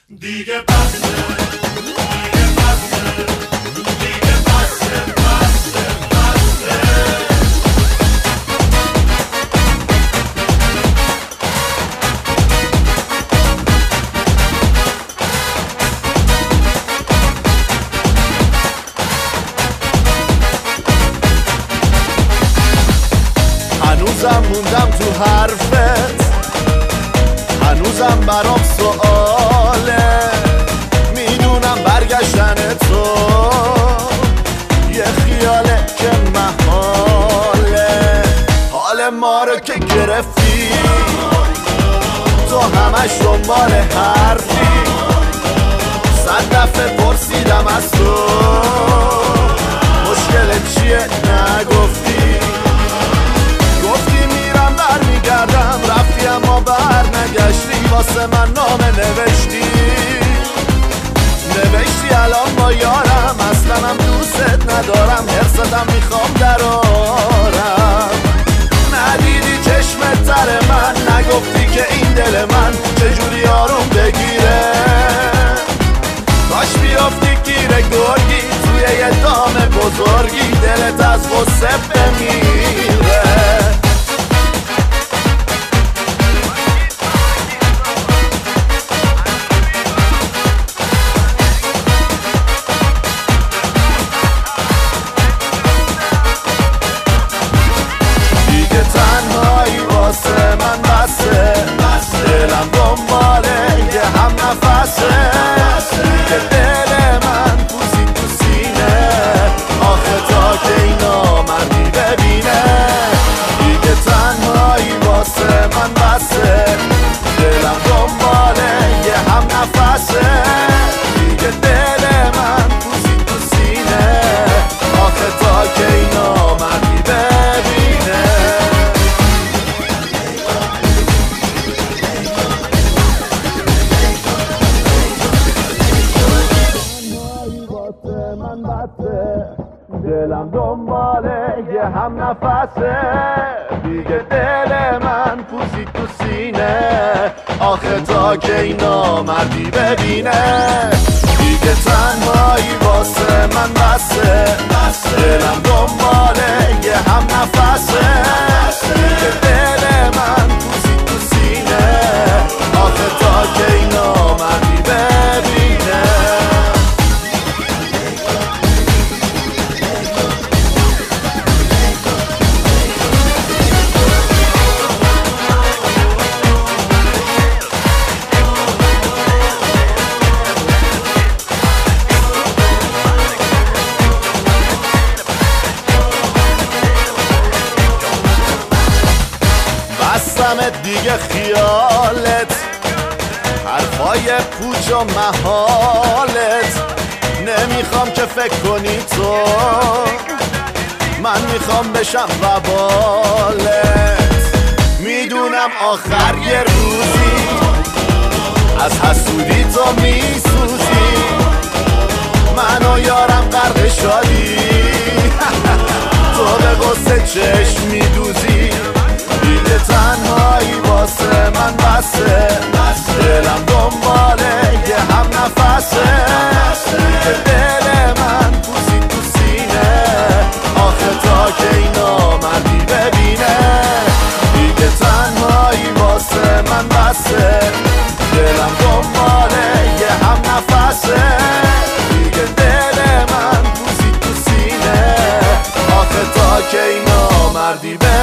دیگه بسه دیگه بسه دیگه بسه بسه بسه. هنوزم موندم تو حرفت، هنوزم برام سؤاله، میدونم برگشتن تو یه خیاله که محاله. حال ما رو که گرفتی تو همش دنبال حرفی، 100 دفعه پرسیدم از تو مشکلت چیه نگفتی، گفتی میرم برمیگردم، رفتی اما بر نگشتی، واسه من نامه نوشتی الان با یارم، اصلا هم دوست ندارم، حرصتم میخوام درارم. ندیدی چشمت تر من، نگفتی که این دل من چجوری آروم بگیره، کاش بیافتی گیر گرگی توی یه دام بزرگی، دلت از غصه بمیره. من بسه دلم دنباله یه هم نفسه، دیگه دل من پوزید تو سینه، آخه تا که اینا مردی ببینه. دیگه تنهایی واسه من بسه دلم دنباله یه هم نفسه، دیگه دل من پوزید تو سینه، آخه تا که اینا مردی ببینه. من بسه دلم دنباله یه هم نفسه، دیگه دل من پوزید تو سینه، آخه تا که اینا مردی ببینه. دیگه تنهایی واسه من بسه دلم دنباله یه هم نفسه، دیگه دل من پوزید تو سینه، آخه تا که اینا مردی ببینه. بستمت دیگه خیالت، حرفای پوچ و محالت، نمیخوام که فکر کنی تو، من میخوام بشم وبالت. میدونم آخر یه روزی از حسودی تو میسوزی، من و یارم غرق شادی، تو به غصه چشم میدوزی. دیگه تنهایی واسه من بسه دلم دنباله یه هم نفسه، دیگه دل من پوزید تو سینه، آخه تا که اینا مردی ببینه. دیگه تنهایی واسه من بسه دلم دنباله یه هم نفسه، دیگه دل من پوزید تو سینه، آخه تا که اینا مردی ببینه.